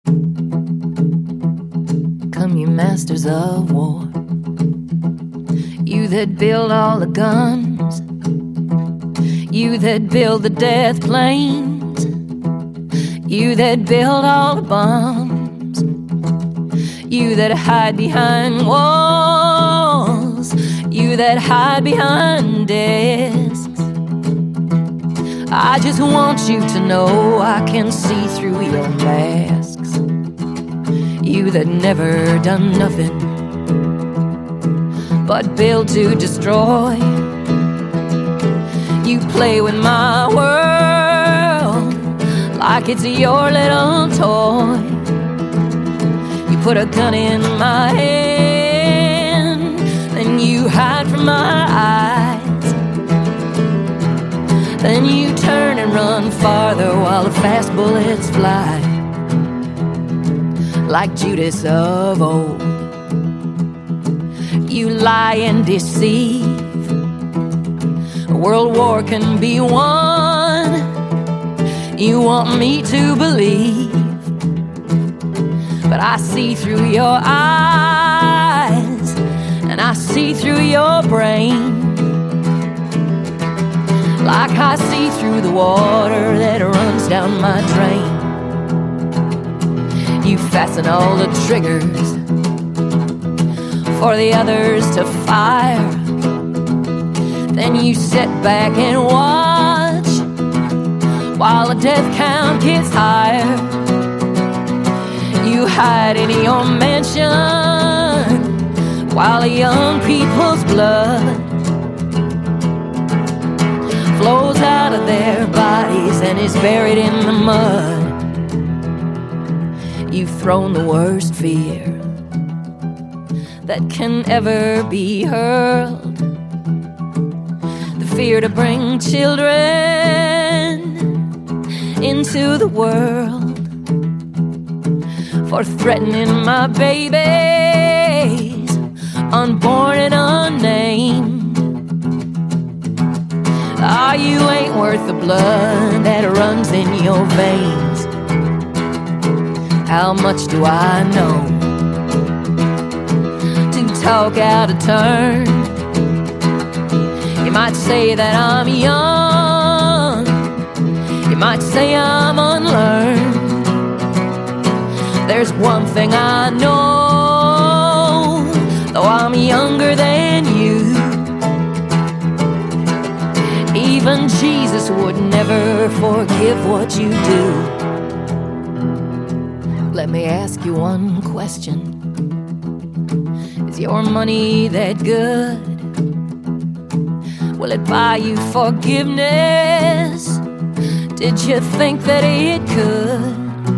Come, you masters of war, you that build all the guns, you that build the death planes, you that build all the bombs, you that hide behind walls, you that hide behind desks. I just want you to know I can see through your masks. You that never done nothing but build to destroy. You play with my world like it's your little toy. You put a gun in my hand, then you hide from my eyes. Then you turn and run farther while the fast bullets fly. Like Judas of old, you lie and deceive. A world war can be won, you want me to believe. But I see through your eyes, and I see through your brain, like I see through the water that runs down my drain. You fasten all the triggers for the others to fire. Then you sit back and watch while the death count gets higher. You hide in your mansion while the young people's blood flows out of their bodies and is buried in the mud. You've thrown the worst fear that can ever be hurled, the fear to bring children into the world, for threatening my babies, unborn and unnamed. Ah, you ain't worth the blood that runs in your veins. How much do I know to talk out of turn? You might say that I'm young, you might say I'm unlearned. There's one thing I know, though I'm younger than you, even Jesus would never forgive what you do. Let me ask you one question. Is your money that good? Will it buy you forgiveness? Did you think that it could?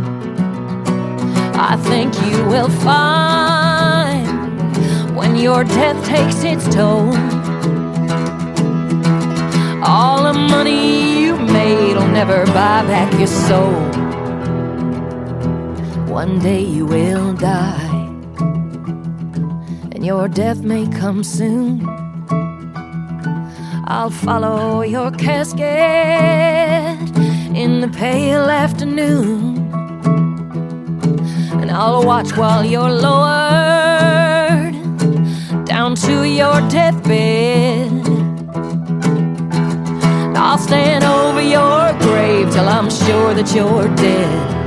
I think you will find when your death takes its toll, all the money you made will never buy back your soul. One day you will die, and your death may come soon. I'll follow your casket in the pale afternoon, and I'll watch while you're lowered down to your deathbed. I'll stand over your grave till I'm sure that you're dead.